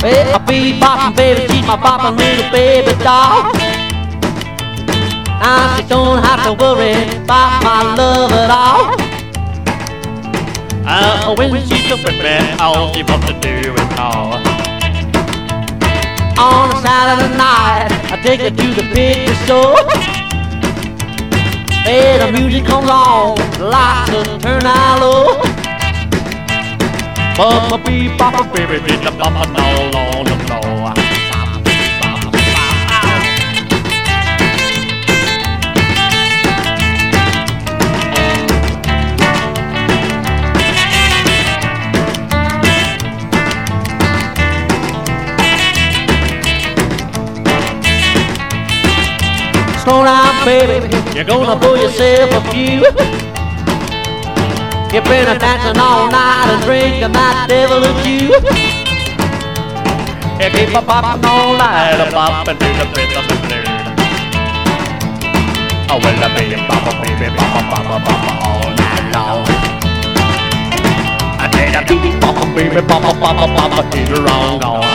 Hey, I be bopping, baby, she's my bopping little baby doll. Now she don't have to worry about my love at all. When she's with me, all she wants to do is call. On a Saturday night, I take her to the picture show. Hey, the music comes on, the lights just turn out low. But my bebop baby did the bumpin' all on the floor. Slow down, baby, you're gonna pull yourself a few. You've been dancing all night and drinking that devil of you. You keep a poppin' all night, a poppin' to the bit of the blue. Oh, well, I be a papa, baby, papa, all night long. I did a baby, papa, baby, papa, he's wrong on.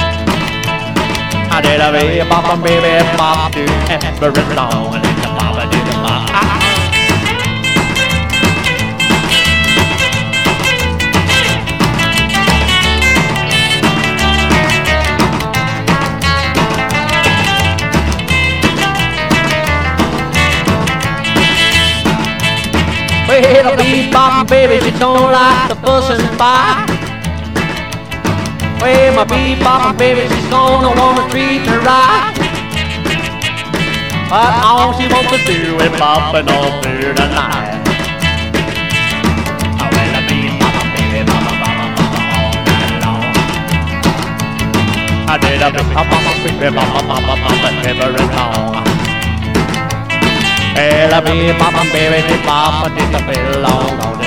I did a baby, papa, baby, papa, do every long, and it's a papa, do the papa. Well, a bebop baby, she don't like the fuss and fight. Well, my bebop baby, she's gonna wanna treat her right. But all she wants to do is bopping all through the night. Oh, well, a bebop baby, boppa all night long. I did a bebop baby, boppa every song. Well, I be poppin' baby, did papa did the bill long, long.